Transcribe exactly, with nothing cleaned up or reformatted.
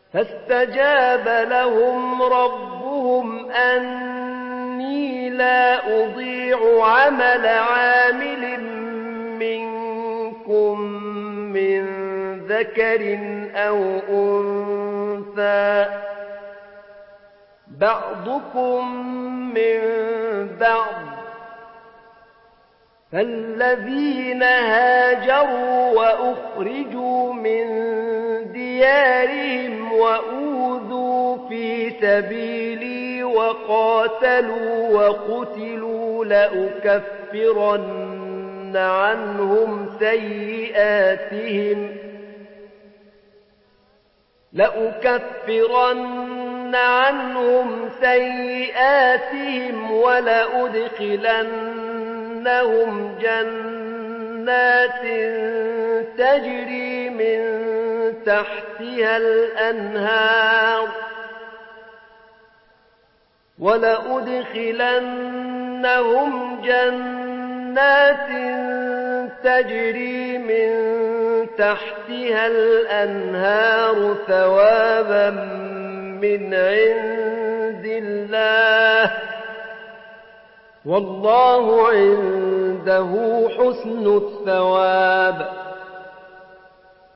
فاستجاب لهم ربهم أني لا أضيع عمل عامل منكم من ذكر أو أنثى بعضكم من بعض، فالذين هاجروا وأخرجوا من ديارهم وأوذوا في سبيلي وقاتلوا وقتلوا لأكفرن عنهم سيئاتهم لأكفرن عنهم سيئاتهم ولأدخلنهم جنات تجري من تحتها الأنهار ولأدخلنهم جنات تجري من تحتها الأنهار ثوابا من عند الله والله عنده حسن الثواب.